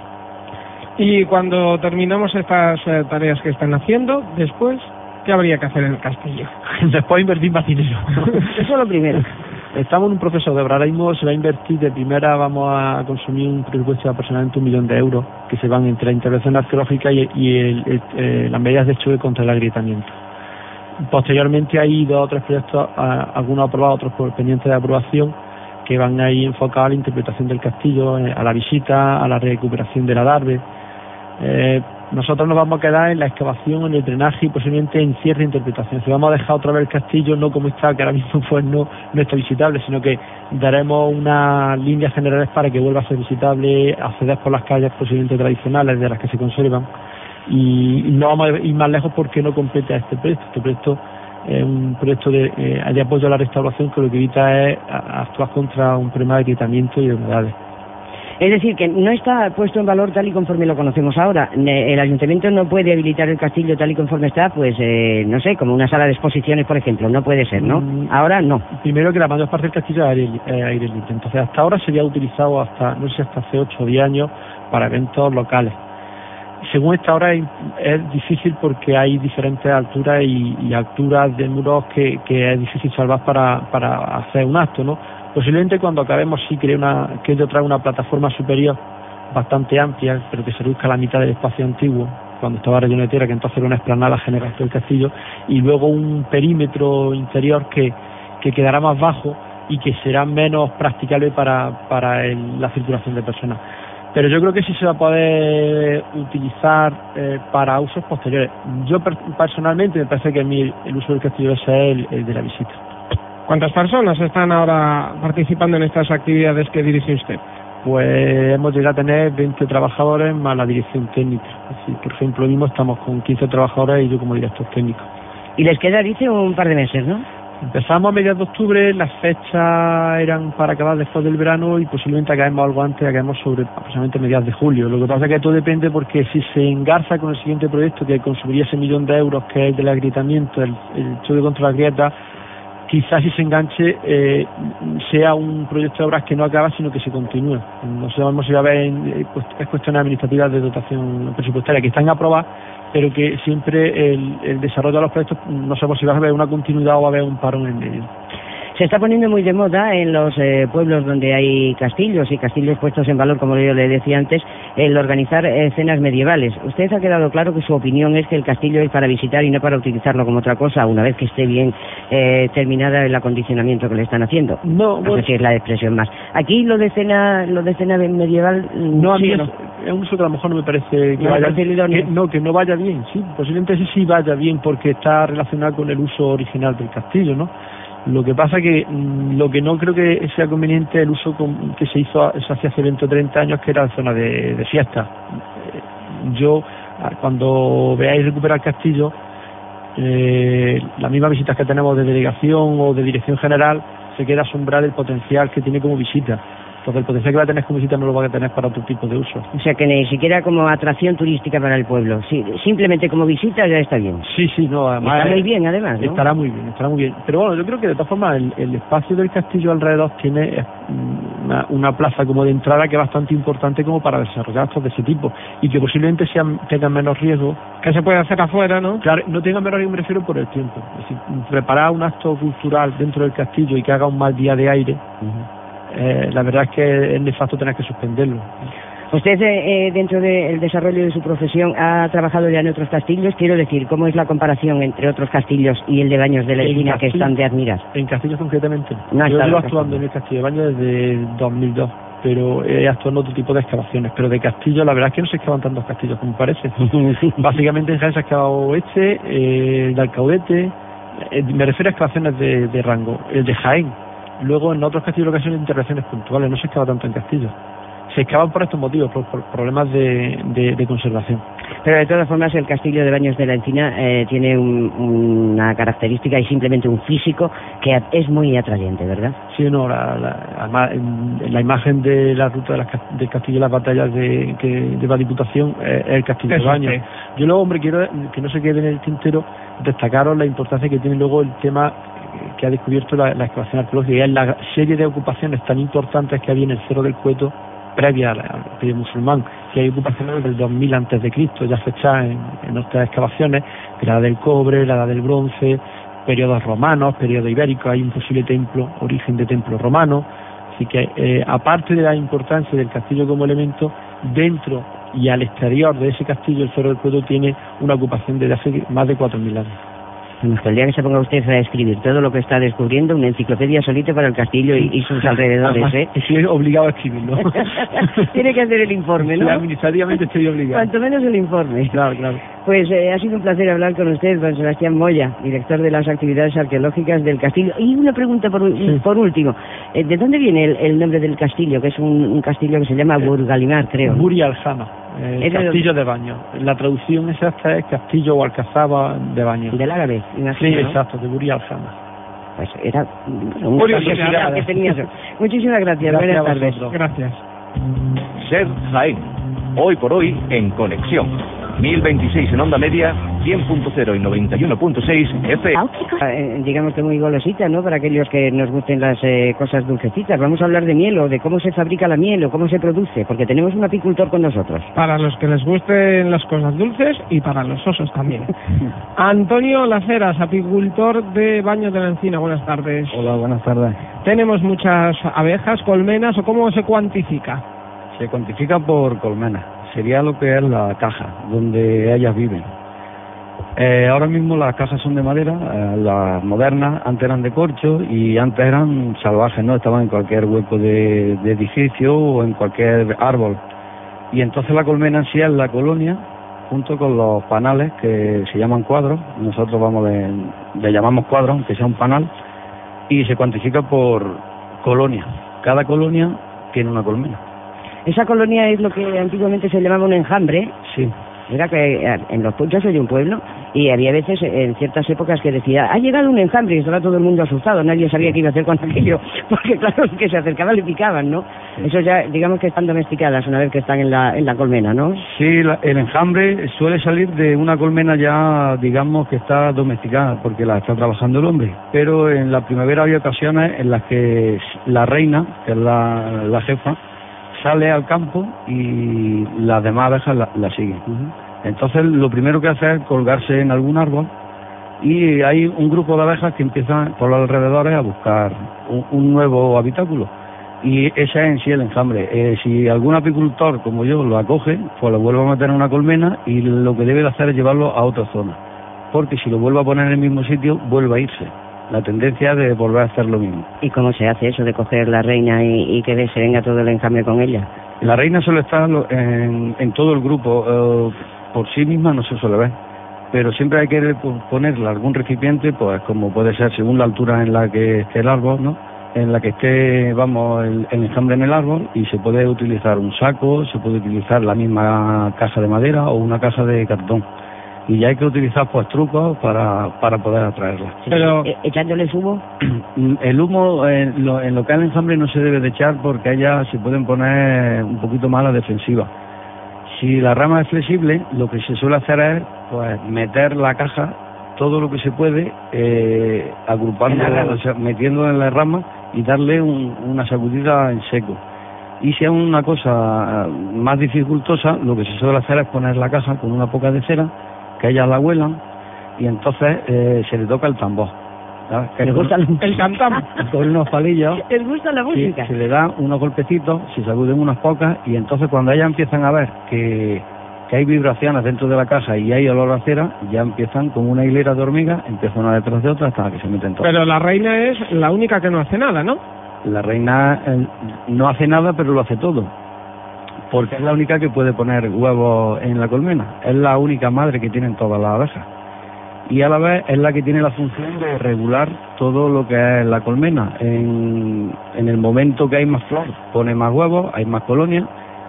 Y cuando terminamos estas eh, tareas que están haciendo, después, ¿qué habría que hacer en el castillo? Después invertir más dinero. Eso es lo primero. Estamos en un proceso de obra. Ahora mismo se va a invertir, de primera vamos a consumir un presupuesto de aproximadamente un millón de euros, que se van entre la intervención arqueológica y, y el, el, eh, las medidas de choque contra el agrietamiento. Posteriormente hay dos o tres proyectos, a, algunos aprobados, otros por pendientes de aprobación, que van ahí enfocados a la interpretación del castillo, eh, a la visita, a la recuperación del adarve. Eh, Nosotros nos vamos a quedar en la excavación, en el drenaje y posiblemente en cierre de interpretación. Si vamos a dejar otra vez el castillo, no como está, que ahora mismo pues no, no está visitable, sino que daremos unas líneas generales para que vuelva a ser visitable, acceder por las calles posiblemente tradicionales de las que se conservan. Y no vamos a ir más lejos porque no compete a este proyecto. Este proyecto es un proyecto de, eh, de apoyo a la restauración que lo que evita es actuar contra un problema de agrietamiento y de humedades. Es decir, que no está puesto en valor tal y conforme lo conocemos ahora. El ayuntamiento no puede habilitar el castillo tal y conforme está, pues, eh, no sé, como una sala de exposiciones, por ejemplo. No puede ser, ¿no? Mm, ahora no. Primero que la mayor parte del castillo es aire, eh, aire libre. Entonces, hasta ahora se había utilizado hasta, no sé, hasta hace ocho o diez años para eventos locales. Según esta hora es, es difícil porque hay diferentes alturas y, y alturas de muros que, que es difícil salvar para, para hacer un acto, ¿no? Posiblemente cuando acabemos sí creo una, que yo traiga una plataforma superior bastante amplia, pero que se reduzca a la mitad del espacio antiguo, cuando estaba relleno de tierra, que entonces era una explanada general del castillo, y luego un perímetro interior que, que quedará más bajo y que será menos practicable para, para el, la circulación de personas. Pero yo creo que sí se va a poder utilizar eh, para usos posteriores. Yo per personalmente me parece que a mí el uso del castillo es el, el de la visita. ¿Cuántas personas están ahora participando en estas actividades que dirige usted? Pues hemos llegado a tener veinte trabajadores más la dirección técnica. Así, por ejemplo, mismo estamos con quince trabajadores y yo como director técnico. Y les queda, dice, un par de meses, ¿no? Empezamos a mediados de octubre, las fechas eran para acabar después del verano y posiblemente acabemos algo antes, acabemos sobre aproximadamente mediados de julio. Lo que pasa es que todo depende porque si se engarza con el siguiente proyecto que consumiría ese millón de euros, que es el del agrietamiento, el, el choque contra las grietas, quizás si se enganche eh, sea un proyecto de obras que no acaba sino que se continúe. No sabemos si va a haber eh, es cuestiones administrativas de dotación presupuestaria que están aprobadas, pero que siempre el, el desarrollo de los proyectos no sabemos si va a haber una continuidad o va a haber un parón en medio. Se está poniendo muy de moda en los eh, pueblos donde hay castillos y castillos puestos en valor, como yo le decía antes, el organizar eh, cenas medievales. Usted ha quedado claro que su opinión es que el castillo es para visitar y no para utilizarlo como otra cosa, una vez que esté bien eh, terminada el acondicionamiento que le están haciendo. No, no sé si es la expresión más. Aquí lo de cena, lo de cena medieval, no, a mí sí, es, no. es un uso que a lo mejor no me parece que no, vaya que, no, que no vaya bien, sí, posiblemente sí sí vaya bien porque está relacionado con el uso original del castillo, ¿no? Lo que pasa que mmm, lo que no creo que sea conveniente es el uso con, que se hizo se hacía hace veinte o treinta años, que era la zona de, de fiesta. Yo, cuando veáis recuperar el castillo, eh, las mismas visitas que tenemos de delegación o de dirección general, se queda asombrada del potencial que tiene como visita. Entonces el potencial que va a tener como visita no lo va a tener para otro tipo de uso. O sea que ni siquiera como atracción turística para el pueblo, sí, simplemente como visita ya está bien. Sí, sí, no, además... Está muy bien, además, ¿no? Estará muy bien, estará muy bien. Pero bueno, yo creo que de todas formas el, el espacio del castillo alrededor tiene una, una plaza como de entrada que es bastante importante como para desarrollar actos de ese tipo y que posiblemente sean, tengan menos riesgo. Que se puede hacer afuera, ¿no? Claro, no tengan menos riesgo, me refiero por el tiempo. Es decir, preparar un acto cultural dentro del castillo y que haga un mal día de aire... Uh-huh. Eh, la verdad es que es nefasto tener que suspenderlo. Usted, eh, dentro del desarrollo de su profesión, ha trabajado ya en otros castillos. Quiero decir, ¿cómo es la comparación entre otros castillos y el de Baños de la Esquina, que están de admirar? En castillos concretamente. No, yo llevo actuando en el castillo de Baños desde dos mil dos, pero he actuado en otro tipo de excavaciones. Pero de castillo, la verdad es que no se excavan tantos castillos como parece. Básicamente en Jaén se ha excavado este, eh, el de Alcaudete, eh, me refiero a excavaciones de, de rango, el de Jaén. Luego en otros castillos lo que son intervenciones puntuales, no se excava tanto en castillos. Se excavan por estos motivos, por, por problemas de, de, de conservación. Pero de todas formas el castillo de Baños de la Encina eh, tiene un, una característica y simplemente un físico que es muy atrayente, ¿verdad? Sí, no, la, la, además la imagen de la ruta de las, del castillo y las batallas de, que, de la Diputación eh, es el castillo Eso de Baños. Sí. Yo luego, hombre, quiero que no se quede en el tintero destacaros la importancia que tiene luego el tema que ha descubierto la, la excavación arqueológica y es la serie de ocupaciones tan importantes que había en el Cerro del Cueto previa al Imperio Musulmán, que hay ocupaciones del dos mil antes de Cristo, ya fechadas en, en nuestras excavaciones, la edad del cobre, la edad del bronce, periodos romanos, periodo ibérico, hay un posible templo, origen de templo romano, así que eh, aparte de la importancia del castillo como elemento, dentro y al exterior de ese castillo el Cerro del Cueto tiene una ocupación desde hace más de cuatro mil años. Bueno, el día que se ponga usted a escribir todo lo que está descubriendo, una enciclopedia solita para el castillo y, y sus alrededores, Además, ¿eh? Estoy obligado a escribirlo. Tiene que hacer el informe, ¿no? Sí, administrativamente estoy obligado. Cuanto menos el informe. Claro, claro. Pues eh, ha sido un placer hablar con usted, don Sebastián Moya, director de las actividades arqueológicas del castillo. Y una pregunta por, sí. por último. Eh, ¿De dónde viene el, el nombre del castillo? Que es un, un castillo que se llama Burgalimar, creo. Buri Aljama, eh, castillo de... de baño. La traducción exacta es castillo o alcazaba de baño. Del árabe, imagino. Sí, ¿no? exacto, de Buri Aljama. Pues era un curiosidad que tenía eso. Muchísimas gracias, gracias buenas tardes. Gracias. Ser Jaén. Hoy por hoy en Conexión. mil veintiséis en onda media, cien punto cero y noventa y uno punto seis F M. Eh, digamos que muy golosita, ¿no? Para aquellos que nos gusten las eh, cosas dulcecitas. Vamos a hablar de miel o de cómo se fabrica la miel o cómo se produce, porque tenemos un apicultor con nosotros. Para los que les gusten las cosas dulces y para los osos también. Antonio Laceras, apicultor de Baños de la Encina. Buenas tardes. Hola, buenas tardes. Tenemos muchas abejas, colmenas, ¿o cómo se cuantifica? Se cuantifica por colmenas. Sería lo que es la caja, donde ellas viven. Eh, ahora mismo las cajas son de madera, eh, las modernas, antes eran de corcho y antes eran salvajes, ¿no? Estaban en cualquier hueco de, de edificio o en cualquier árbol. Y entonces la colmena en sí es la colonia, junto con los panales que se llaman cuadros. Nosotros vamos de, le llamamos cuadros, aunque sea un panal, y se cuantifica por colonia. Cada colonia tiene una colmena. Esa colonia es lo que antiguamente se llamaba un enjambre. Sí. Era que en los pueblos, yo soy de un pueblo, y había veces en ciertas épocas que decía, ha llegado un enjambre, y estaba todo el mundo asustado, nadie sabía qué iba a hacer con aquello, porque claro, que se acercaban le picaban, ¿no? Sí. Eso ya, digamos que están domesticadas una vez que están en la, en la colmena, ¿no? Sí, la, el enjambre suele salir de una colmena ya, digamos, que está domesticada, porque la está trabajando el hombre, pero en la primavera hay ocasiones en las que la reina, que es la, la jefa, sale al campo y las demás abejas la, la siguen. Uh-huh. Entonces lo primero que hace es colgarse en algún árbol y hay un grupo de abejas que empiezan por los alrededores a buscar un, un nuevo habitáculo. Y ese es en sí el enjambre. Eh, si algún apicultor como yo lo acoge, pues lo vuelve a meter en una colmena y lo que debe de hacer es llevarlo a otra zona. Porque si lo vuelve a poner en el mismo sitio, vuelve a irse. La tendencia de volver a hacer lo mismo. ¿Y cómo se hace eso de coger la reina y, y que se venga todo el enjambre con ella? La reina suele estar en, en todo el grupo, eh, por sí misma no se suele ver, pero siempre hay que ponerle algún recipiente, pues como puede ser según la altura en la que esté el árbol, ¿no? En la que esté, vamos, el, el enjambre en el árbol, y se puede utilizar un saco, se puede utilizar la misma caja de madera o una caja de cartón. Y ya hay que utilizar pues trucos para, para poder atraerla. Pero ¿echándoles humo? El humo en lo, en lo que es el enjambre no se debe de echar porque ellas se pueden poner un poquito más a la defensiva. Si la rama es flexible, lo que se suele hacer es pues meter la caja todo lo que se puede, eh, agrupando, o sea, metiendo en la rama y darle un, una sacudida en seco. Y si es una cosa más dificultosa, lo que se suele hacer es poner la caja con una poca de cera, que ellas la huelan, y entonces eh, se le toca el tambor. ¿Les gusta el, el tam-tam? Con unos palillos. ¿Les gusta la música? Sí, se le da unos golpecitos, se sacuden unas pocas, y entonces cuando ellas empiezan a ver que, que hay vibraciones dentro de la caja y hay olor a cera, ya empiezan con una hilera de hormigas, empiezan una detrás de otra hasta que se meten todas. Pero la reina es la única que no hace nada, ¿no? La reina eh, no hace nada, pero lo hace todo. Porque es la única que puede poner huevos en la colmena. Es la única madre que tienen todas las abejas. Y a la vez es la que tiene la función de regular todo lo que es la colmena. En, en el momento que hay más flor, pone más huevos, hay más colonias.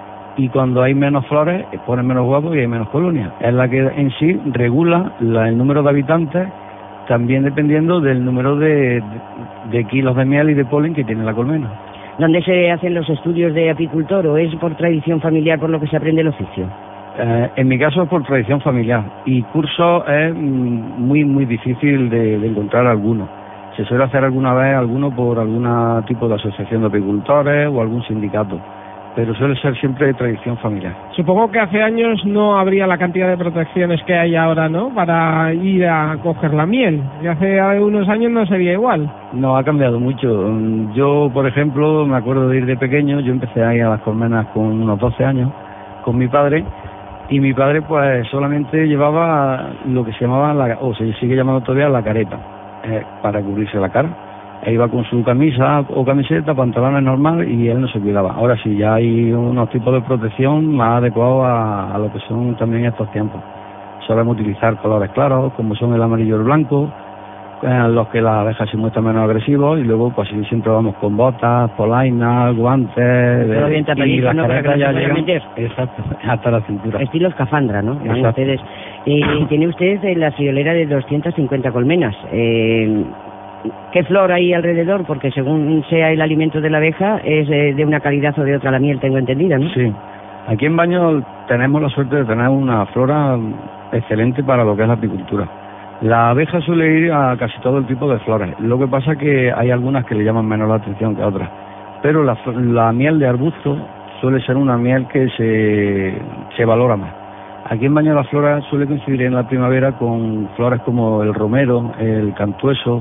Y cuando hay menos flores, pone menos huevos y hay menos colonias. Es la que en sí regula la, el número de habitantes, también dependiendo del número de, de, de kilos de miel y de polen que tiene la colmena. ¿Dónde se hacen los estudios de apicultor o es por tradición familiar por lo que se aprende el oficio? Eh, en mi caso es por tradición familiar y curso es muy muy difícil de, de encontrar alguno. Se suele hacer alguna vez alguno por algún tipo de asociación de apicultores o algún sindicato, pero suele ser siempre de tradición familiar. Supongo que hace años no habría la cantidad de protecciones que hay ahora, ¿no?, para ir a coger la miel. Y hace unos años no sería igual. No, ha cambiado mucho. Yo, por ejemplo, me acuerdo de ir de pequeño, yo empecé a ir a las colmenas con unos doce años, con mi padre, Y mi padre pues solamente llevaba lo que se llamaba, la, o se sigue llamando todavía la careta, eh, para cubrirse la cara. E iba con su camisa o camiseta, pantalones normal, y él no se cuidaba. Ahora sí, ya hay unos tipos de protección más adecuados a, a lo que son también estos tiempos. Solemos utilizar colores claros, como son el amarillo y el blanco, en los que las abejas se muestran menos agresivos, y luego pues siempre vamos con botas, polainas, guantes, pero bien y las ¿no? caretas ya llegan, meter. Exacto, hasta la cintura. Estilo escafandra, ¿no? Van Exacto. ustedes. Y tiene usted eh, la friolera de doscientas cincuenta colmenas. Eh, ¿Qué flor hay alrededor? Porque según sea el alimento de la abeja, es eh, de una calidad o de otra la miel, tengo entendida, ¿no? Sí. Aquí en Baños tenemos la suerte de tener una flora excelente para lo que es la apicultura. La abeja suele ir a casi todo el tipo de flores. Lo que pasa es que hay algunas que le llaman menos la atención que otras. Pero la, la miel de arbusto suele ser una miel que se, se valora más. Aquí en Baños la flora suele coincidir en la primavera con flores como el romero, el cantueso,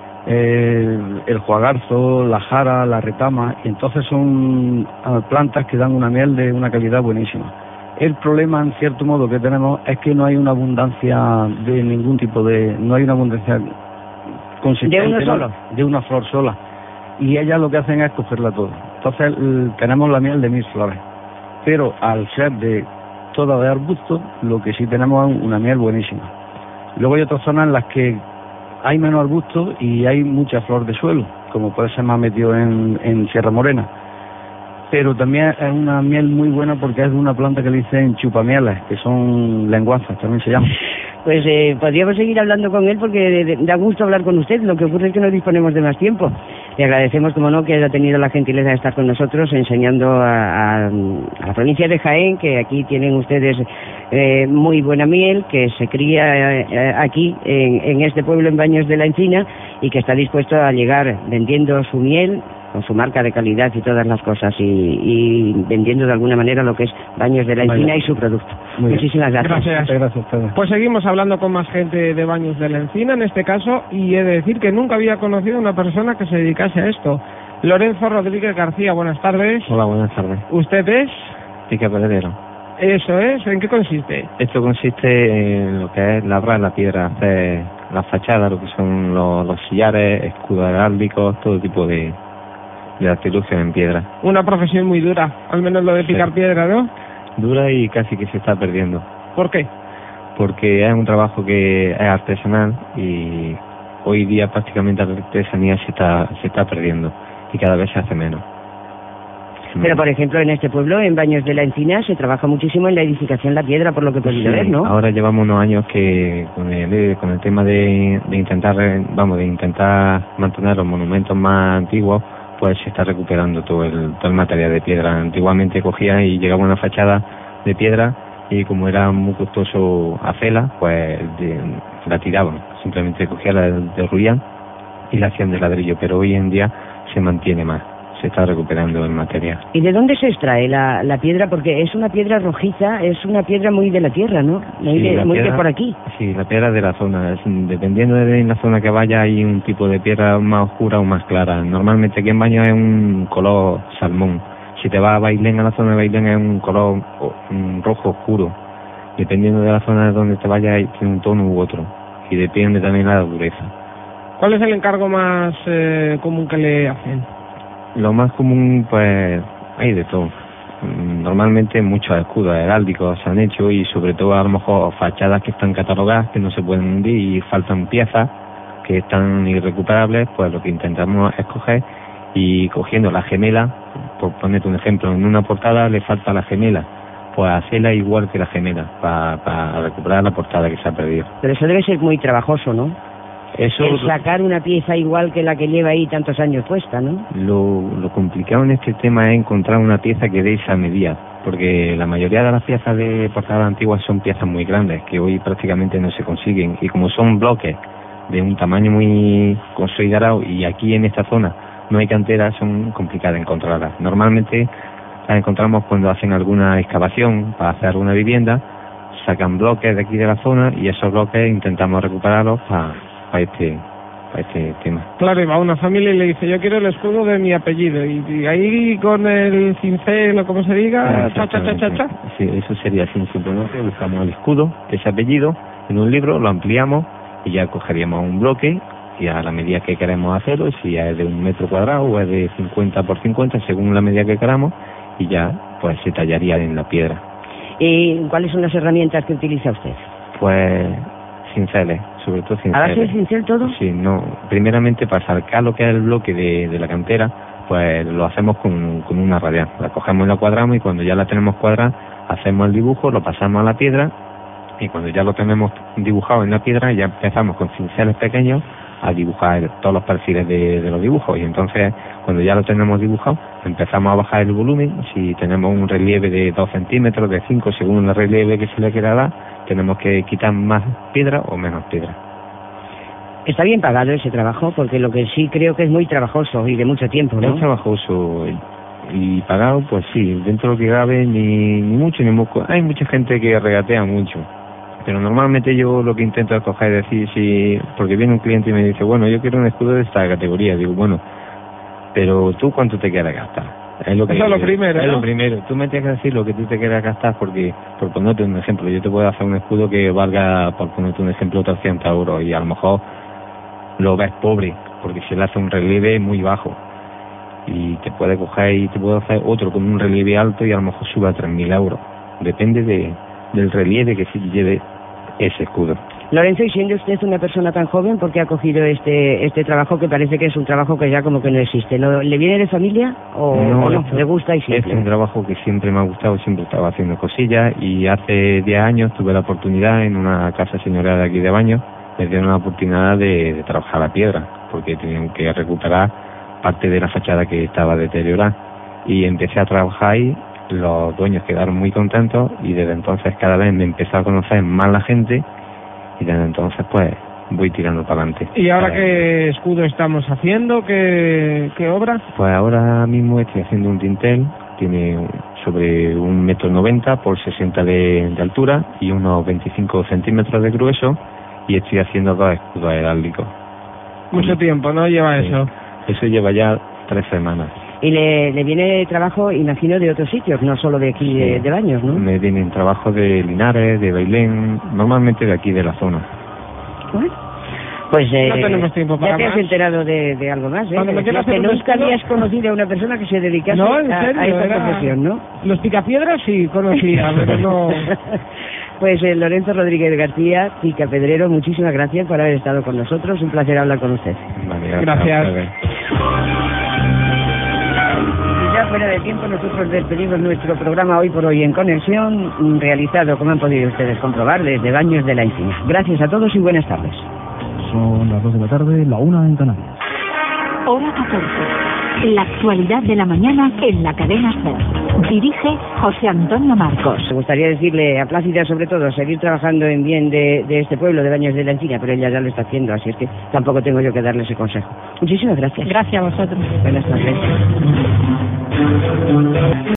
el, el juagarzo, la jara, la retama, y entonces son plantas que dan una miel de una calidad buenísima. El problema, en cierto modo, que tenemos es que no hay una abundancia de ningún tipo de... no hay una abundancia consistente. ¿De uno solo? ¿no? De una flor sola. Y ellas lo que hacen es cogerla toda. Entonces tenemos la miel de mil flores. Pero al ser de toda de arbusto, lo que sí tenemos es una miel buenísima. Luego hay otras zonas en las que hay menos arbustos y hay mucha flor de suelo, como puede ser más metido en, en Sierra Morena. Pero también es una miel muy buena porque es de una planta que le dicen chupamieles, que son lenguazas, también se llaman. Pues eh, podríamos seguir hablando con él porque da gusto hablar con usted, lo que ocurre es que no disponemos de más tiempo. Le agradecemos, como no, que haya tenido la gentileza de estar con nosotros enseñando a, a, a la provincia de Jaén, que aquí tienen ustedes eh, muy buena miel, que se cría eh, aquí en, en este pueblo, en Baños de la Encina, y que está dispuesto a llegar vendiendo su miel con su marca de calidad y todas las cosas, y, y vendiendo de alguna manera lo que es Baños de la Encina Vaya. y su producto. Muy Muchísimas bien. gracias. Gracias. Gracias a ustedes. Pues seguimos hablando con más gente de Baños de la Encina, en este caso, y he de decir que nunca había conocido a una persona que se dedicase a esto. Lorenzo Rodríguez García, buenas tardes. Hola, buenas tardes. ¿Usted es? Pica Peredero. Eso es. ¿En qué consiste? Esto consiste en lo que es labrar la piedra, hacer las fachadas, lo que son los, los sillares, escudos heráldicos, todo tipo de... de artilugio en piedra. Una profesión muy dura, al menos lo de picar sí. piedra, ¿no? Dura y casi que se está perdiendo. ¿Por qué? Porque es un trabajo que es artesanal y hoy día prácticamente la artesanía se está, se está perdiendo y cada vez se hace menos. Pero, por ejemplo, en este pueblo, en Baños de la Encina, se trabaja muchísimo en la edificación de la piedra, por lo que he podido sí, ver, ¿no? Ahora llevamos unos años que con el, con el tema de, de intentar, vamos, de intentar mantener los monumentos más antiguos, pues se está recuperando todo el, todo el material de piedra. Antiguamente cogía y llegaba una fachada de piedra y como era muy costoso hacerla, pues de, la tiraban. Simplemente cogía la derruían y la hacían de ladrillo, pero hoy en día se mantiene más, se está recuperando el material. ¿Y de dónde se extrae la, la piedra? Porque es una piedra rojiza, es una piedra muy de la tierra, ¿no? Muy, sí, de, muy piedra, de por aquí. Sí, la piedra de la zona. Es, dependiendo de la zona que vaya, hay un tipo de piedra más oscura o más clara. Normalmente aquí en Baños es un color salmón. Si te vas a Bailén, a la zona de Bailén, es un color un rojo oscuro. Dependiendo de la zona de donde te vayas, tiene un tono u otro. Y depende también de la dureza. ¿Cuál es el encargo más eh, común que le hacen? Lo más común, pues, hay de todo. Normalmente muchos escudos heráldicos se han hecho y sobre todo a lo mejor fachadas que están catalogadas, que no se pueden hundir y faltan piezas que están irrecuperables, pues lo que intentamos es coger y cogiendo la gemela, por ponerte un ejemplo, en una portada le falta la gemela, pues hacerla igual que la gemela para pa recuperar la portada que se ha perdido. Pero eso debe ser muy trabajoso, ¿no? Eso, el sacar una pieza igual que la que lleva ahí tantos años puesta, ¿no? Lo, lo complicado en este tema es encontrar una pieza que dé esa medida, porque la mayoría de las piezas de portadas antiguas son piezas muy grandes, que hoy prácticamente no se consiguen, y como son bloques de un tamaño muy consolidado, y aquí en esta zona no hay canteras, son complicadas de encontrarlas. Normalmente las encontramos cuando hacen alguna excavación para hacer alguna vivienda, sacan bloques de aquí de la zona, y esos bloques intentamos recuperarlos para... para este, para este tema. Claro, y va una familia y le dice, yo quiero el escudo de mi apellido, y, y ahí con el cincel o como se diga, cha, cha, cha, cha, cha. Sí, eso sería así, simplemente buscamos el escudo, ese apellido, en un libro, lo ampliamos y ya cogeríamos un bloque y a la medida que queremos hacerlo, si es de un metro cuadrado o es de cincuenta por cincuenta, según la medida que queramos, y ya pues se tallaría en la piedra. ¿Y cuáles son las herramientas que utiliza usted? Pues cinceles, sobre todo cinceles. ¿A base de cincel todo? Sí, no. Primeramente, para sacar lo que es el bloque de, de la cantera, pues lo hacemos con, con una radial. La cogemos y la cuadramos, y cuando ya la tenemos cuadrada, hacemos el dibujo, lo pasamos a la piedra, y cuando ya lo tenemos dibujado en la piedra, ya empezamos con cinceles pequeños a dibujar todos los perfiles de, de los dibujos, y entonces cuando ya lo tenemos dibujado empezamos a bajar el volumen. Si tenemos un relieve de dos centímetros, de cinco, según el relieve que se le quiera dar, tenemos que quitar más piedra o menos piedra. Está bien pagado ese trabajo, porque lo que sí creo que es muy trabajoso y de mucho tiempo, ¿no? Es trabajoso y pagado, pues sí, dentro de lo que cabe, ni, ni mucho ni poco. Hay mucha gente que regatea mucho, pero normalmente yo lo que intento es coger y decir, si, porque viene un cliente y me dice, bueno, yo quiero un escudo de esta categoría, digo, bueno, pero tú cuánto te quieres gastar. Es lo que, Eso es lo primero, Es ¿no? lo primero. Tú me tienes que decir lo que tú te quieras gastar, porque, por ponerte un ejemplo, yo te puedo hacer un escudo que valga, por ponerte un ejemplo, trescientos euros, y a lo mejor lo ves pobre, porque se le hace un relieve muy bajo. Y te puede coger y te puedo hacer otro con un relieve alto y a lo mejor sube a tres mil euros. Depende de, del relieve que sí lleve ese escudo. Lorenzo, y siendo usted una persona tan joven, ¿por qué ha cogido este este trabajo que parece que es un trabajo que ya como que no existe? ¿Lo, ¿Le viene de familia o no? O no? ¿Le gusta y siempre? Es un trabajo que siempre me ha gustado, siempre estaba haciendo cosillas, y hace diez años tuve la oportunidad en una casa señorial de aquí de Baños, me dieron la oportunidad de, de trabajar la piedra, porque tenían que recuperar parte de la fachada que estaba deteriorada, y empecé a trabajar ahí. Los dueños quedaron muy contentos y desde entonces cada vez me empezó a conocer más la gente, y desde entonces pues voy tirando para adelante. ¿Y ahora qué escudo estamos haciendo? ¿Qué, qué obra? Pues ahora mismo estoy haciendo un dintel, tiene sobre un metro noventa por sesenta de, de altura y unos veinticinco centímetros de grueso, y estoy haciendo dos escudos heráldicos. Mucho tiempo, ¿no? Lleva Sí. eso. Eso lleva ya tres semanas. Y le, le viene trabajo, imagino, de otros sitios, no solo de aquí de, de Baños, ¿no? Me vienen trabajos de Linares, de Bailén, normalmente de aquí de la zona. Bueno, pues eh, No tenemos tiempo para ya te has más. enterado de, de algo más, ¿eh? Cuando me Que quieras decías que hacer un nunca escudo- habías conocido a una persona que se dedicase No, en a, serio, a esta era- profesión, ¿no? Los picapiedras sí conocía, pero no... Pues eh, Lorenzo Rodríguez García, picapedrero, muchísimas gracias por haber estado con nosotros, un placer hablar con usted. Vale, Gracias. Y ya fuera de tiempo, nosotros despedimos nuestro programa Hoy por Hoy en Conexión, realizado, como han podido ustedes comprobar, desde Baños de la Encina. Gracias a todos y buenas tardes. Son las dos de la tarde, la una en Canarias. Hora catorce. La actualidad de la mañana en la cadena SER. Dirige José Antonio Marcos. Me gustaría decirle a Plácida, sobre todo, seguir trabajando en bien de, de este pueblo de Baños de la Encina, pero ella ya lo está haciendo, así es que tampoco tengo yo que darle ese consejo. Muchísimas gracias. Gracias a vosotros. Buenas tardes.